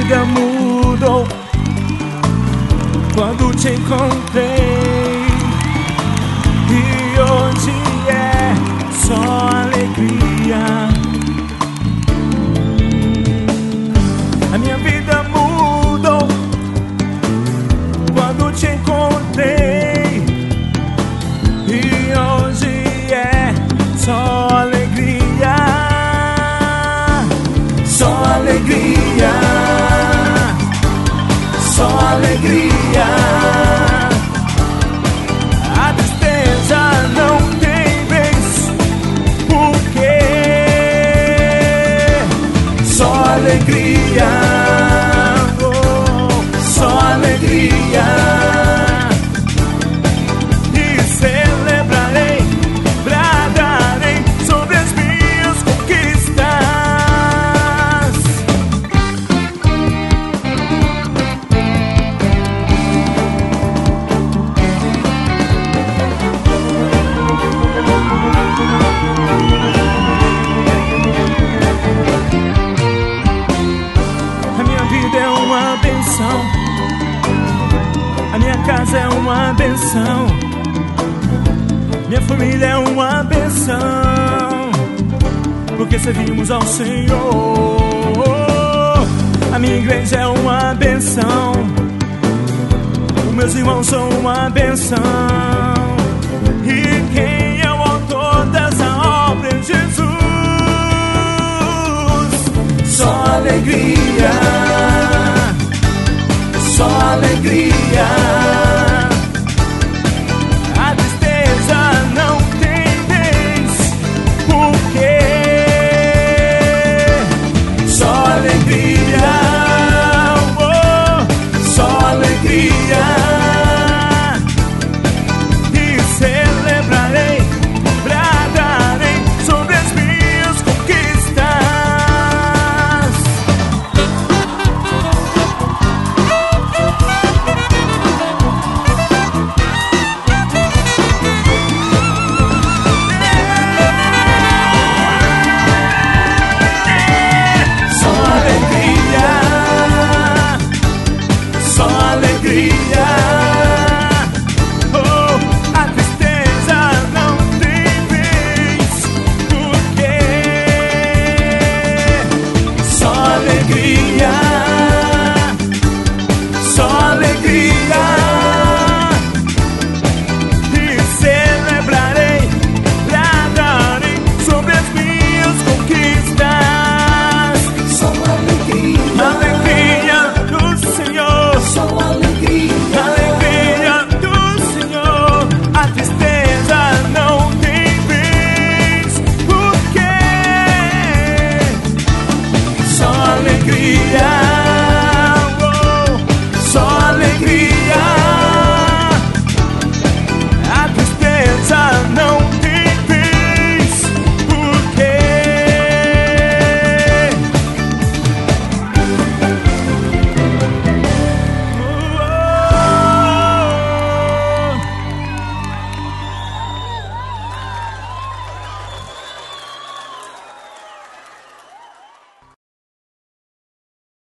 vida mudou quando te encontrei, e hoje é só alegria. A minha vida mudou quando te encontrei, e hoje é só alegria. Só alegria, só alegria. A tristeza não tem vez, porque só alegria, oh, só alegria. E celebrarei, bradarei sobre as minhas conquistas. A minha vida é uma benção, a minha casa é uma benção, minha família é uma benção, porque servimos ao Senhor. A minha igreja é uma benção, os meus irmãos são uma benção, e quem é o autor dessa obra é Jesus. Só alegria, só alegria.